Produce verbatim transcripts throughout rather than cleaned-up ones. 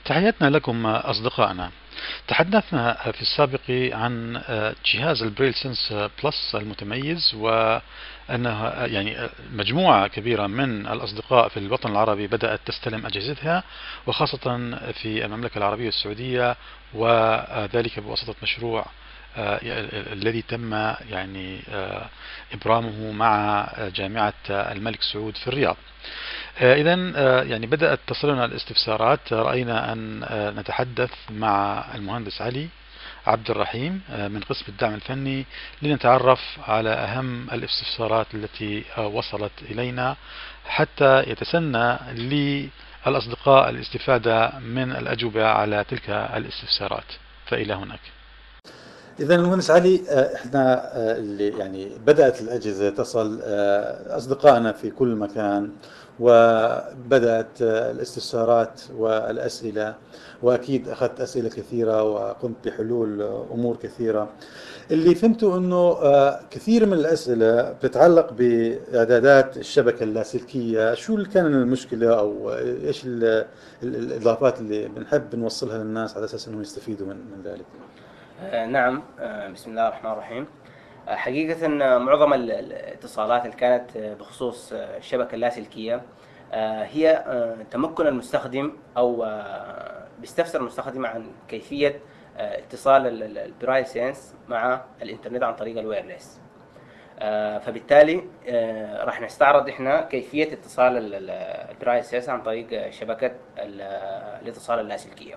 تحياتنا لكم أصدقائنا. تحدثنا في السابق عن جهاز البريل سنس بلس المتميز، وأنه يعني مجموعة كبيرة من الأصدقاء في الوطن العربي بدأت تستلم أجهزتها، وخاصة في المملكة العربية السعودية، وذلك بواسطة مشروع الذي تم يعني إبرامه مع جامعة الملك سعود في الرياض. إذا يعني بدأت تصلنا الاستفسارات. رأينا أن نتحدث مع المهندس علي عبد الرحيم من قسم الدعم الفني لنتعرف على أهم الاستفسارات التي وصلت إلينا، حتى يتسنى للأصدقاء الاستفادة من الأجوبة على تلك الاستفسارات. فإلى هناك. إذا المهندس علي، احنا اللي يعني بدأت الأجهزة تصل أصدقائنا في كل مكان، وبدأت الاستفسارات والأسئلة، وأكيد أخذت أسئلة كثيرة وقمت بحلول أمور كثيرة. اللي فهمته أنه كثير من الأسئلة بتتعلق بإعدادات الشبكة اللاسلكية. شو اللي كان المشكلة، أو إيش الإضافات اللي بنحب نوصلها للناس على أساس أنهم يستفيدوا من, من ذلك؟ آه نعم. آه بسم الله الرحمن الرحيم. آه حقيقة معظم الاتصالات اللي كانت بخصوص الشبكة اللاسلكية آه هي آه تمكن المستخدم، أو آه بيستفسر المستخدم عن كيفية آه اتصال البرايل سينس مع الإنترنت عن طريق الوايرلس. آه فبالتالي آه راح نستعرض احنا كيفية اتصال البرايل سينس عن طريق شبكة الاتصال اللاسلكية.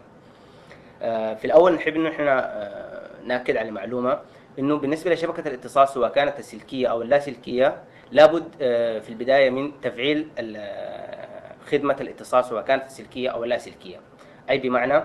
في الأول نحب إنه إحنا نأكد على معلومة، إنه بالنسبة لشبكة الاتصال سواء كانت السلكية أو اللاسلكية، لابد في البداية من تفعيل خدمة الاتصال سواء كانت السلكية أو اللاسلكية. أي بمعنى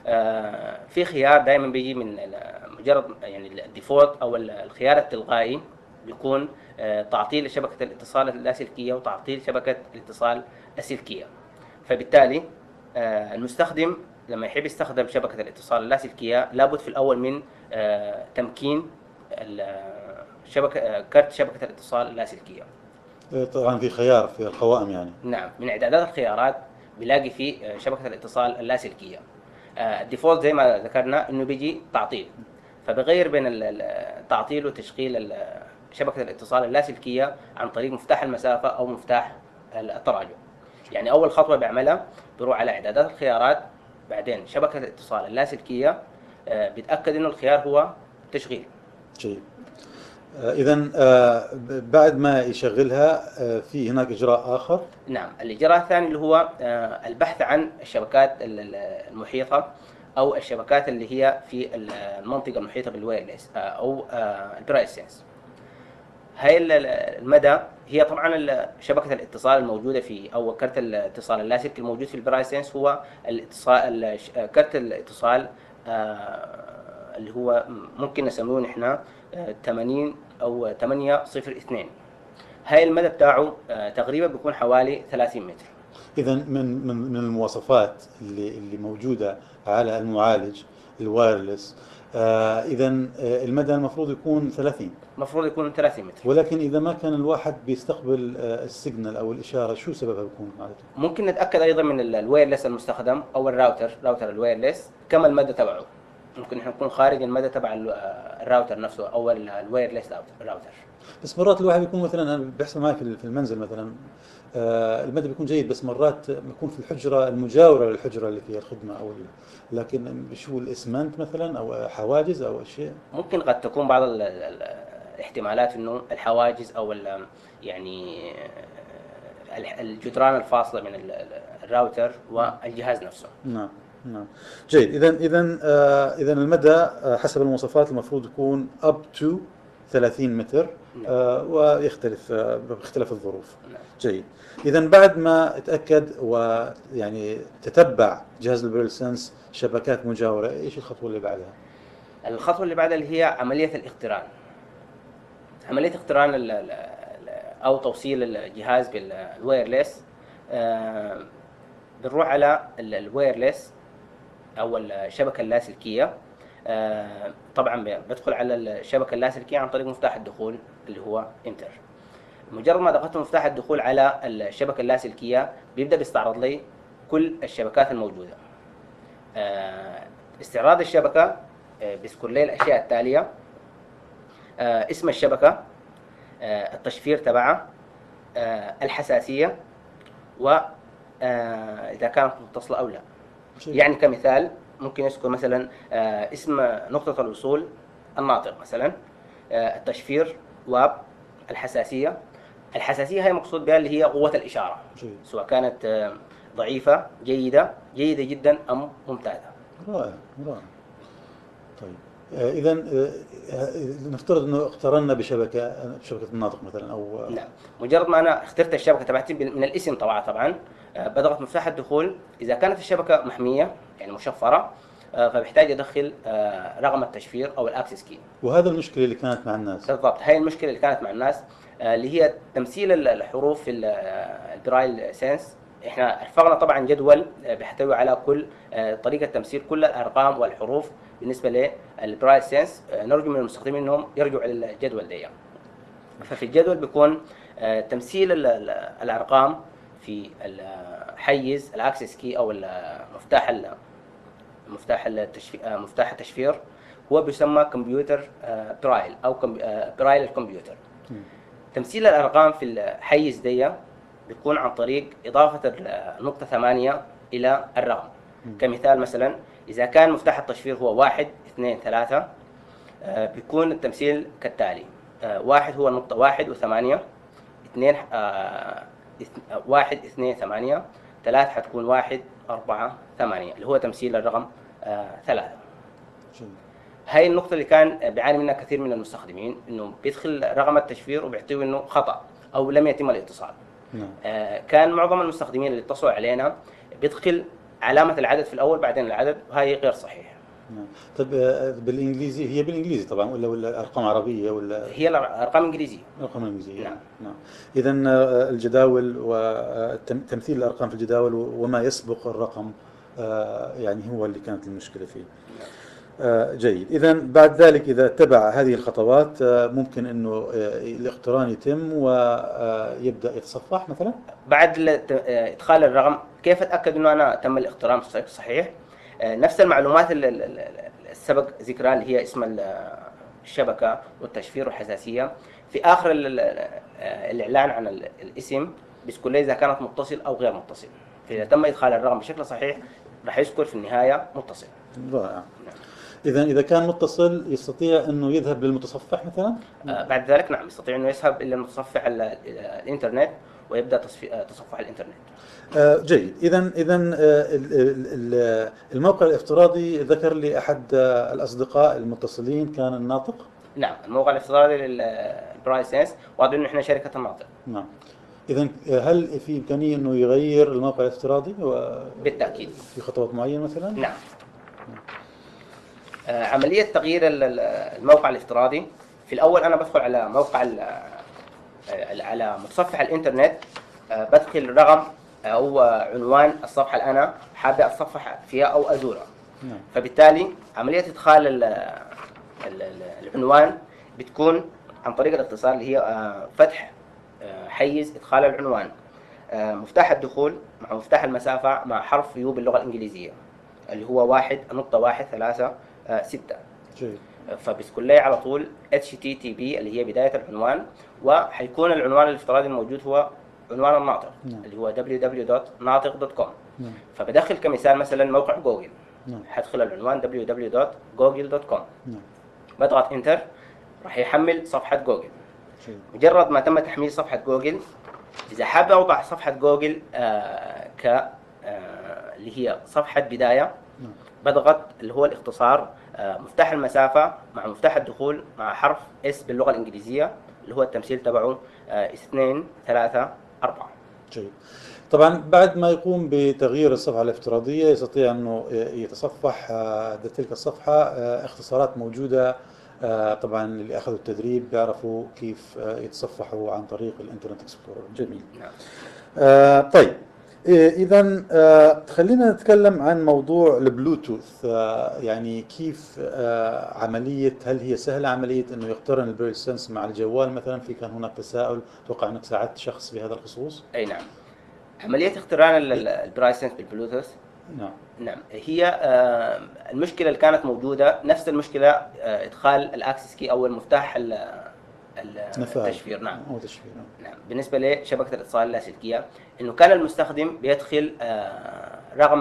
في خيار دائما بيجي من مجرد يعني الديفولت أو الخيار التلقائي بيكون تعطيل شبكة الاتصال اللاسلكية وتعطيل شبكة الاتصال السلكية. فبالتالي المستخدم لما يحب يستخدم شبكة الاتصال اللاسلكية لابد في الأول من آه تمكين شبكة آه كارت شبكة الاتصال اللاسلكية. طبعا في خيار في القوائم يعني. نعم، من إعدادات الخيارات بيلاقي في شبكة الاتصال اللاسلكية. آه الديفولت زي ما ذكرنا إنه بيجي تعطيل، فبغير بين التعطيل وتشغيل شبكة الاتصال اللاسلكية عن طريق مفتاح المسافة أو مفتاح التراجع. يعني أول خطوة بيعملها بيروح على إعدادات الخيارات، بعدين شبكة الاتصال اللاسلكية، آه بيتأكد إنه الخيار هو تشغيل. جيد. آه إذا آه بعد ما يشغلها آه في هناك إجراء آخر؟ نعم، الإجراء الثاني اللي هو آه البحث عن الشبكات المحيطة أو الشبكات اللي هي في المنطقة المحيطة بالوايرلس آه أو آه البرايل سينس. هاي المدى هي طبعا شبكة الاتصال الموجودة في أو كرت الاتصال اللاسلكي الموجود في البرايل سينس هو الاتصال كرت الاتصال آه اللي هو ممكن نسميه نحن ثمانين أو ثمانية صفر اثنين. هاي المدى بتاعه آه تقريبا بيكون حوالي ثلاثين متر. إذا من من من المواصفات اللي اللي موجودة على المعالج الوايرلس، آه إذا آه المدى المفروض يكون ثلاثين. المفروض يكون ثلاثين متر. ولكن إذا ما كان الواحد بيستقبل آه السيجنال أو الإشارة، شو سببها بيكون عادة؟ ممكن نتأكد أيضا من الوايرلس المستخدم أو الراوتر، راوتر الوايرلس كم المدى تبعه. ممكن احنا نكون خارج المدى تبع الراوتر نفسه او الوايرلس راوتر. بس مرات الواحد بيكون مثلا، انا بيحصل معي في المنزل مثلا آه المدى بيكون جيد، بس مرات بيكون في الحجره المجاوره للحجره اللي فيها الخدمه، او لكن شو الاسمنت مثلا او حواجز او اشياء. ممكن قد تكون بعض ال ال الاحتمالات انه الحواجز او يعني الجدران الفاصله من الراوتر والجهاز نفسه. نعم نعم. جيد. اذا اذا آه اذا المدى آه حسب المواصفات المفروض يكون up to ثلاثين متر. آه ويختلف آه باختلاف الظروف. نعم. جيد. اذا بعد ما تاكد ويعني تتبع جهاز البريل سنس شبكات مجاوره، ايش الخطوه اللي بعدها؟ الخطوه اللي بعدها اللي هي عمليه الاقتران. عمليه اقتران ال ال او توصيل الجهاز بالوايرلس. آه بنروح على الوايرلس او الشبكه اللاسلكيه. آه طبعا بدخل على الشبكه اللاسلكيه عن طريق مفتاح الدخول اللي هو انتر. مجرد ما ضغطت مفتاح الدخول على الشبكه اللاسلكيه بيبدا بيستعرض لي كل الشبكات الموجوده. آه، استعراض الشبكة آه، بيذكر لي الأشياء التالية: آه، اسم الشبكة، آه، التشفير تبعها، آه، الحساسية، وإذا كانت متصلة أو لا. يعني كمثال ممكن يذكر مثلا آه، اسم نقطة الوصول الناطق مثلا، آه، التشفير، والحساسية. الحساسية هي مقصود بها اللي هي قوة الإشارة، سواء كانت آه، ضعيفة، جيدة، جيدة جدا، أم ممتازة. رائع رائع. طيب إذا نفترض أنه اقترنا بشبكة بشبكة الناطق مثلا أو نعم، مجرد ما أنا اخترت الشبكة تبعتي من الاسم طبعا طبعا آه، بضغط مفتاح الدخول. إذا كانت الشبكة محمية يعني مشفرة، آه، فبحتاج أدخل آه، رقم التشفير أو الأكسس كي. وهذا المشكلة اللي كانت مع الناس. بالضبط، هاي المشكلة اللي كانت مع الناس، آه، اللي هي تمثيل الحروف في ال- آه، البرايل سينس. احنا رفعنا طبعا جدول آه، بيحتوي على كل آه، طريقة تمثيل كل الأرقام والحروف بالنسبة للبرايل سينس. آه، نرجو من المستخدمين انهم يرجعوا إلى الجدول ده. ففي الجدول بيكون آه، تمثيل ال- ال- الأرقام في الحيز الأكسس كي أو المفتاح ال- مفتاح التشفير، مفتاح التشفير هو بيسمى كمبيوتر برايل او برايل الكمبيوتر. تمثيل الارقام في الحيز دي بيكون عن طريق اضافه النقطه ثمانية الى الرقم. كمثال مثلا اذا كان مفتاح التشفير هو واحد اثنين ثلاثة، آه، بيكون التمثيل كالتالي: آه، واحد هو النقطه واحد وثمانية، اثنين آه، إث- آه، واحد اثنين ثمانية، ثلاث حتكون واحد أربعة ثمانية، اللي هو تمثيل الرقم آه، ثلاثة. هاي النقطة اللي كان بيعاني منها كثير من المستخدمين، إنه بيدخل رقم التشفير وبيعطيه إنه خطأ أو لم يتم الاتصال. نعم. آه، كان معظم المستخدمين اللي اتصلوا علينا بيدخل علامة العدد في الأول بعدين العدد، وهي غير صحيح. نعم. طيب آه، بالإنجليزي، هي بالإنجليزي طبعا ولا ولا أرقام عربية ولا؟ هي الأرقام إنجليزية. أرقام إنجليزية. نعم. نعم. إذا آه، الجداول وتمثيل الأرقام في الجداول وما يسبق الرقم آه، يعني هو اللي كانت المشكلة فيه. آه، جيد. إذا بعد ذلك إذا اتبع هذه الخطوات آه، ممكن إنه آه، الاقتران يتم ويبدأ يتصفح مثلا. بعد الت- آه، إدخال الرقم، كيف أتأكد إنه أنا تم الاقتران صحيح؟ آه، نفس المعلومات اللي اللي- اللي السبق ذكرها، اللي هي اسم ال- الشبكة والتشفير والحساسية. في آخر ال- ال- آه، الإعلان عن ال- الاسم بيذكر لي إذا كانت متصل أو غير متصل. فإذا تم إدخال الرقم بشكل صحيح راح يذكر في النهاية متصل. رائع. إذا إذا كان متصل يستطيع إنه يذهب للمتصفح مثلا. آه، بعد ذلك نعم يستطيع أنه يذهب إلى متصفح ال- ال- الإنترنت ويبدأ تصفي- آه، تصفح الإنترنت. آه، جيد. إذا إذا الموقع الافتراضي ذكر لي أحد آه، الأصدقاء المتصلين كان الناطق. نعم، الموقع الافتراضي للبرايل سينس، واضح انه احنا شركه الناطق. نعم. إذا هل في إمكانية إنه يغير الموقع الافتراضي و بالتاكيد. في خطوات معينة مثلا؟ نعم. آه، عمليه تغيير ال- ال- الموقع الافتراضي، في الاول انا بدخل على موقع ال- آه، على متصفح الانترنت، آه، بدخل رقم او عنوان الصفحه اللي انا حابب اتصفح فيها او ازورها. نعم. فبالتالي عمليه ادخال ال- ال- ال- العنوان بتكون عن طريق الاختصار، اللي هي آه، فتح آه، حيز ادخال العنوان، آه، مفتاح الدخول مع مفتاح المسافة مع حرف يو باللغة الإنجليزية، اللي هو واحد نقطة واحد ثلاثة آه، ستة. جيد. فبيذكر لي على طول اتش تي تي بي اللي هي بداية العنوان، وحيكون العنوان الافتراضي الموجود هو عنوان الناطق. نعم. اللي هو دبليو دبليو دوت ناطق دوت كوم. نعم. فبدخل كمثال مثلا موقع جوجل، نعم. حدخل العنوان دبليو دبليو دوت جوجل دوت كوم. نعم. بضغط انتر راح يحمل صفحة جوجل. جيد. مجرد ما تم تحميل صفحة جوجل، إذا حاب أوضع صفحة جوجل آه ك آه اللي هي صفحة بداية، نعم. بضغط اللي هو الاختصار آه مفتاح المسافة مع مفتاح الدخول مع حرف اس باللغة الإنجليزية، اللي هو التمثيل تبعه آه اثنين ثلاثة أربعة. جيد. طبعا بعد ما يقوم بتغيير الصفحة الافتراضية يستطيع أنه يتصفح آه، تلك الصفحة آه، اختصارات موجودة. آه، طبعا اللي أخذوا التدريب بيعرفوا كيف آه، يتصفحوا عن طريق الإنترنت إكسبلورر. جميل. نعم. آه، طيب إذا آه، خلينا نتكلم عن موضوع البلوتوث. آه، يعني كيف آه، عملية، هل هي سهلة عملية أنه يقترن البريل سنس مع الجوال مثلا؟ في كان هناك تساؤل، أتوقع أنك ساعدت شخص بهذا الخصوص. أي نعم. عملية اقتران ال- ال- البرايل سينس بالبلوتوث نعم. نعم، هي آه، المشكلة اللي كانت موجودة نفس المشكلة، آه، إدخال الأكسس كي أو المفتاح ال- ال- نفاذ التشفير. نعم. أو تشفير. نعم. نعم، بالنسبة لشبكة الاتصال اللاسلكية، إنه كان المستخدم بيدخل آه، رقم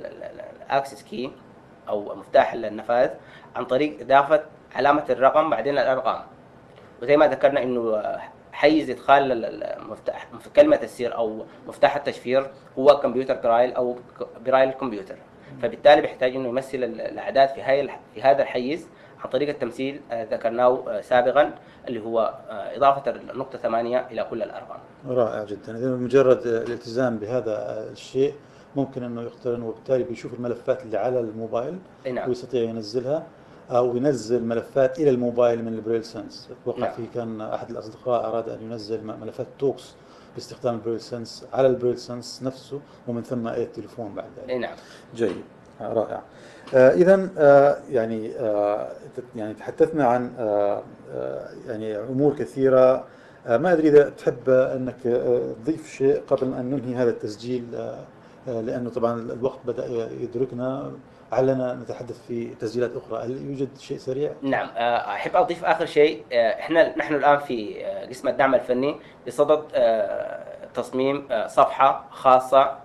الأكسس كي أو مفتاح النفاذ عن طريق إضافة علامة الرقم بعدين الأرقام. وزي ما ذكرنا إنه حيز إدخال المفتاح كلمة السر أو مفتاح التشفير هو كمبيوتر برايل أو برايل الكمبيوتر، فبالتالي بيحتاج إنه يمثل الأعداد في هاي في هذا الحيز عن طريق التمثيل آه، ذكرناه آه، سابقا، اللي هو آه، إضافة النقطة ثمانية إلى كل الأرقام. رائع جدا. إذا مجرد الالتزام بهذا الشيء ممكن أنه يقترن، وبالتالي بيشوف الملفات اللي على الموبايل نعم. ويستطيع ينزلها، أو ينزل ملفات إلى الموبايل من البريل سنس. أتوقع نعم. في كان أحد الأصدقاء أراد أن ينزل ملفات توكس باستخدام البريل سنس على البريل سنس نفسه، ومن ثم إلى التليفون بعد ذلك. نعم. جيد. رائع. آه إذا آه يعني آه يعني تحدثنا عن آه آه يعني أمور كثيرة. آه ما أدري إذا تحب أنك آه تضيف شيء قبل أن ننهي هذا التسجيل، آه آه لأنه طبعا الوقت بدأ يدركنا، علنا نتحدث في تسجيلات أخرى. هل يوجد شيء سريع؟ نعم، آه، أحب أضيف آخر شيء. آه، إحنا نحن الآن في آه، قسم الدعم الفني بصدد آه، تصميم آه، صفحة خاصة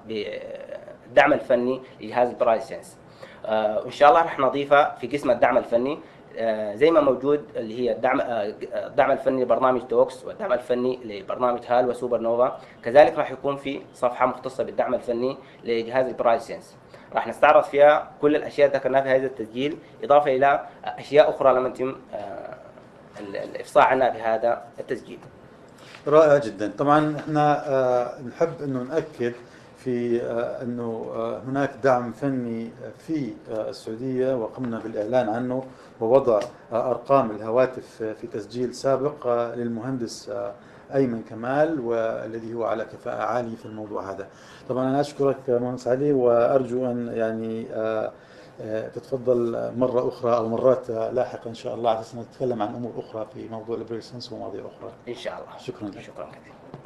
بالدعم الفني لجهاز البرايل سنس. آه، وإن شاء الله راح نضيفها في قسم الدعم الفني، آه، زي ما موجود اللي هي الدعم آه، الدعم الفني لبرنامج توكس والدعم الفني لبرنامج هال وسوبر نوفا. كذلك راح يكون في صفحة مختصة بالدعم الفني لجهاز البرايل سنس، راح نستعرض فيها كل الاشياء اللي ذكرناها في هذا التسجيل، اضافه الى اشياء اخرى لم يتم آه، الافصاح عنها بهذا التسجيل. رائع جدا. طبعا احنا آه، نحب انه نأكد في آه، انه آه، هناك دعم فني في آه، السعودية، وقمنا بالاعلان عنه ووضع آه، ارقام الهواتف في تسجيل سابق آه، للمهندس آه، ايمن كمال، والذي هو على كفاءة عالية في الموضوع هذا. طبعا انا اشكرك مهندس علي، وارجو ان يعني آه، آه، تتفضل مرة أخرى أو مرات لاحقة إن شاء الله على أساس نتكلم عن أمور أخرى في موضوع البريل سنس ومواضيع أخرى. ان شاء الله. شكرا لك. شكرا كثيرا.